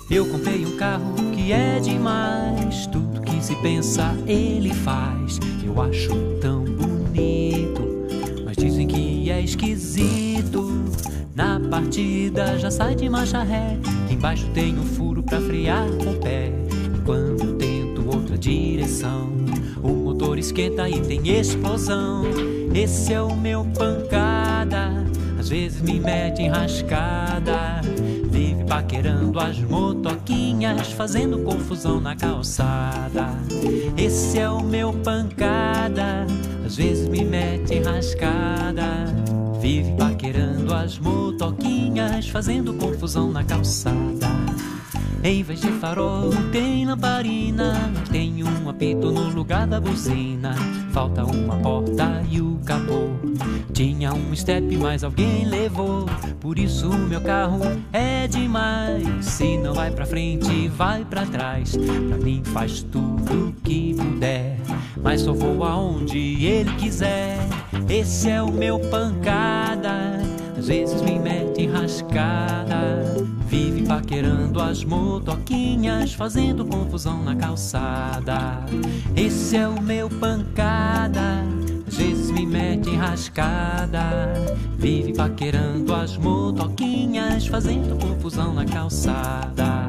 Eu comprei um carro que é demais, tudo que se pensa ele faz. Eu acho tão bonito, mas dizem que é esquisito. Na partida já sai de marcha ré, embaixo tem um furo pra frear com o pé. E quando tento outra direção, o motor esquenta e tem explosão. Esse é o meu pancada, às vezes me mete enrascada. Vive paquerando as motoquinhas, fazendo confusão na calçada. Esse é o meu pancada, às vezes me mete enrascada. Vive paquerando as motoquinhas, fazendo confusão na calçada. Em vez de farol tem lamparina, tem um apito no lugar da buzina. Falta uma porta e o capô. Tinha um step, mas alguém levou. Por isso o meu carro é demais. Se não vai pra frente, vai pra trás. Pra mim faz tudo que puder, mas só vou aonde ele quiser. Esse é o meu pancada, às vezes me mete enrascada. Vive paquerando as motoquinhas, fazendo confusão na calçada. Esse é o meu pancada, às vezes me mete enrascada. Vive paquerando as motoquinhas, fazendo confusão na calçada.